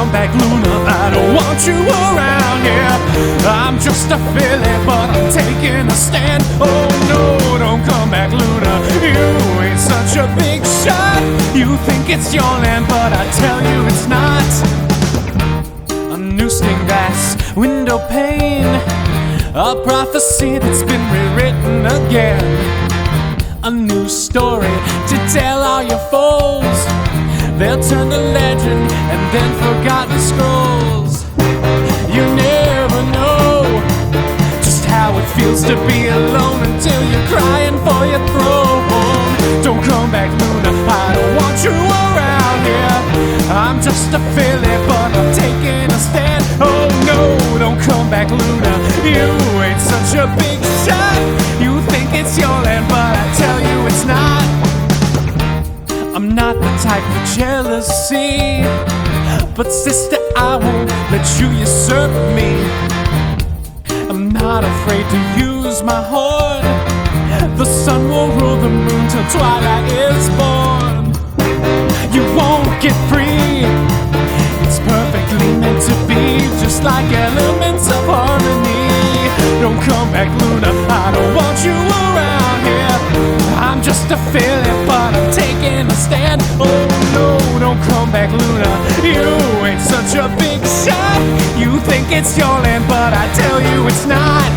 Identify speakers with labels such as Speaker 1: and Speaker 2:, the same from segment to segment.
Speaker 1: come back, Luna. I don't want you around here. I'm just a filly, but I'm taking a stand. Oh no, don't come back, Luna. You ain't such a big shot. You think it's your land, but I tell you it's not. A new stained glass window pane, a prophecy that's been rewritten again. A new story to tell all your foes. They'll turn to legend and then forgotten scrolls. You never know just how it feels to be alone until you're crying for your throne. Don't come back, Luna, I don't want you around here. I'm just a filly, but I'm taking a stand. Oh no, don't come back, Luna. You ain't such a big shot. You think it's your land, but I tell you it's not. I'm not the type for jealousy, but sister, I won't let you usurp me. I'm not afraid to use my horn. The sun will rule the moon till twilight is born. You won't get free. It's perfectly meant to be, just like elements of harmony. Don't come back, Luna, I don't want you around here. I'm just a filly, but I'm taking a stand. Oh no, don't come back, Luna. You ain't such a big shot. You think it's your land, but I tell you it's not.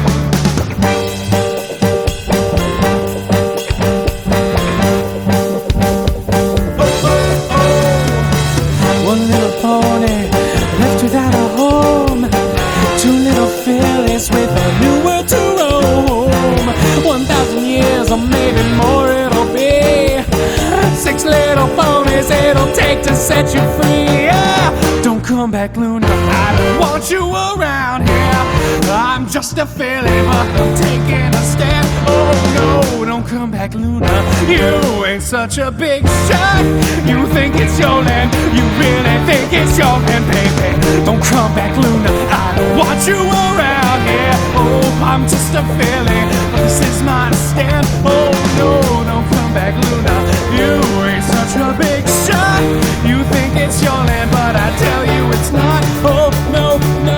Speaker 1: One little pony left without a home. Two little fillies with a new world to roam. 1,000 years or maybe more it'll be. 6 little ponies it'll take to set you free. Yeah. Don't come back, Luna, I don't want you around here. I'm just a filly, but I'm taking a stand. Oh no, don't come back, Luna. You ain't such a big shot. You think it's your land. You really think it's your land, baby. Don't come back, Luna, I don't want you around here. Oh, I'm just a filly, but this is my stand. Oh no, don't come back, Luna. You ain't such a big shot. You think it's your land, but I tell you it's not. Oh no, no.